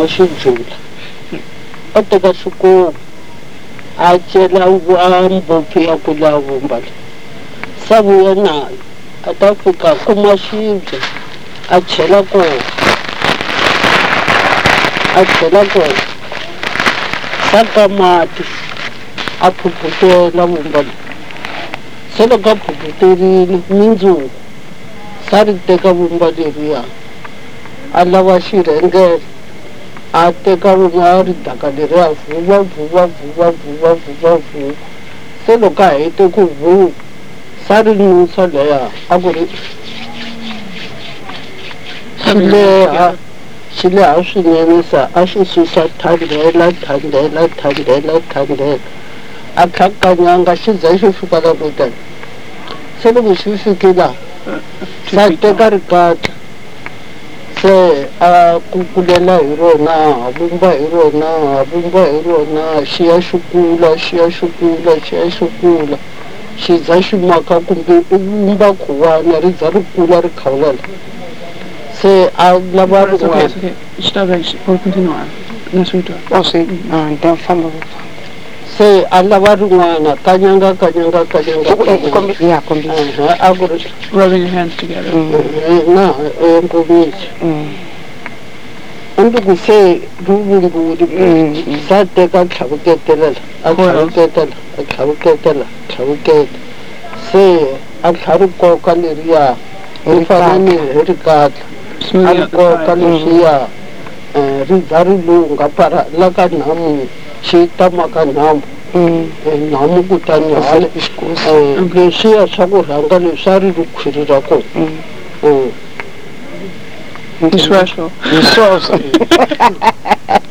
xijula a teka swikomu a cela mbopfi ya ku lavumba sa vuya nayo a ta fika kuma xibye a chela kona saka mati a phuphutela vumba se loko a phuphuterile mindzuku sa ri teka vumba leriya a lava xirhengele a teka vumba ri daka leriya vuva se loko a hete ku vuva sa ri nusa leya a ku ri xi leha swinene sa a xi susa thandela a tlhakanyanga xi za xi fika la kutani se loko xi fike laha sa teka rikatla se a kukulela hi rona a vumba hi rona xi ya xi kula xi za xi maka kumbe u vumba khuwana ri za ri kula ri khawulela se a lava rin'wana se a lava rin'wana kanyanga a ku ri rubbing your hands together. na engomisi unduku se ruvumbuli sa teka tlhavuketelela a tlhavuketa se a tlhari koka leriya ri fana ni hi rikatla a ri koka leswiya ri za ri lunga para la ka nhamu xi tama ka nhamu nhamu kutani leswiya swa ku rhanga leswi a ri ri khwiri ra kona Hi sweswo.